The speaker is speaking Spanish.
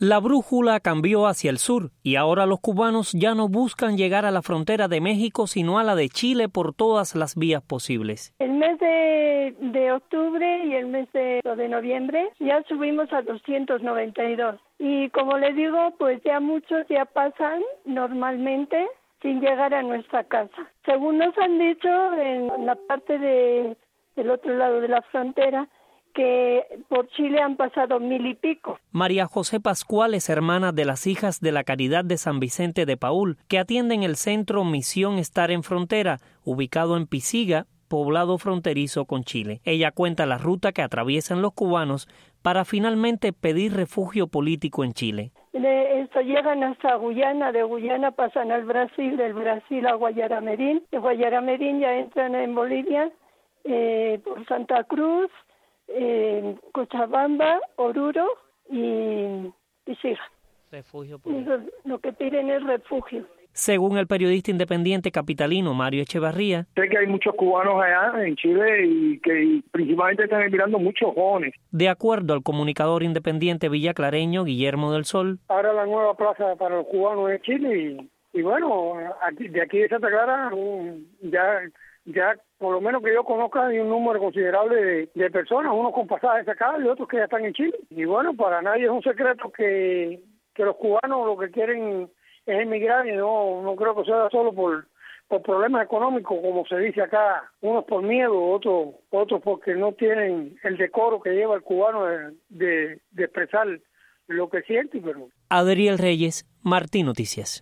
La brújula cambió hacia el sur y ahora los cubanos ya no buscan llegar a la frontera de México sino a la de Chile por todas las vías posibles. El mes de octubre y el mes de noviembre ya subimos a 292 y como les digo, pues ya muchos ya pasan normalmente sin llegar a nuestra casa. Según nos han dicho en la parte del otro lado de la frontera, que por Chile han pasado 1,000 y pico. María José Pascual es hermana de las hijas de la Caridad de San Vicente de Paúl, que atienden el centro Misión Estar en Frontera, ubicado en Pisiga, poblado fronterizo con Chile. Ella cuenta la ruta que atraviesan los cubanos para finalmente pedir refugio político en Chile. Llegan hasta Guyana, de Guyana pasan al Brasil, del Brasil a Guayaramerín, de Guayaramerín ya entran en Bolivia, por Santa Cruz, Cochabamba, Oruro y Pisiga. Refugio lo que piden es refugio. Según el periodista independiente capitalino Mario Echevarría, sé que hay muchos cubanos allá en Chile y que principalmente están emigrando muchos jóvenes. De acuerdo al comunicador independiente villaclareño Guillermo del Sol, ahora la nueva plaza para los cubanos en Chile y bueno, de aquí de Santa Clara ya por lo menos que yo conozca hay un número considerable de personas, unos con pasajes acá y otros que ya están en Chile. Y bueno, para nadie es un secreto que los cubanos lo que quieren es emigrar y no creo que sea solo por problemas económicos, como se dice acá, unos por miedo, otros porque no tienen el decoro que lleva el cubano de expresar lo que siente. Pero Adriel Reyes, Martín Noticias.